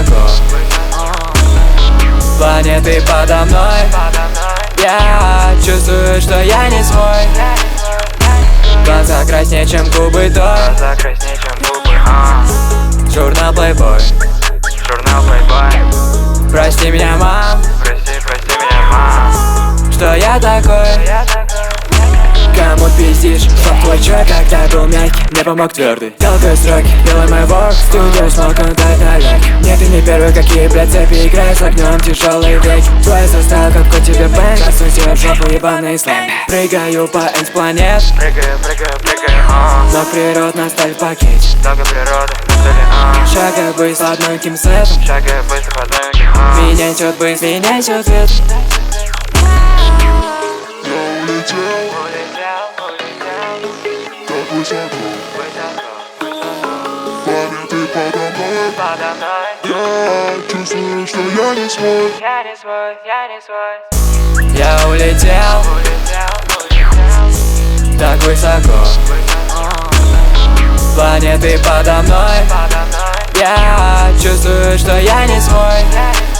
высоко. Планеты подо мной. Я чувствую, что я не свой. Глаза краснее, чем губы той. Журнал Playboy. Прости меня, мам, что я такой. Кому пиздишь, чтоб твой человек когда был мягкий, мне помог твердый. Толкай строки, делай мой ворк, студио смог он дать налег. Нет, ты не первый, какие, блядь, цепи играю с огнем тяжелые веки. Твой состав, как у тебя бэнк, засунь себе в жопу ебаный слайм. Прыгаю по планет, но природа насталь в пакете. Шагай быстро одноким сетом, меня несет быстро, меня несет ветер. Планеты подо мной. Я чувствую, что я не свой. Я улетел так высоко. Планеты подо мной. Я чувствую, что я не свой.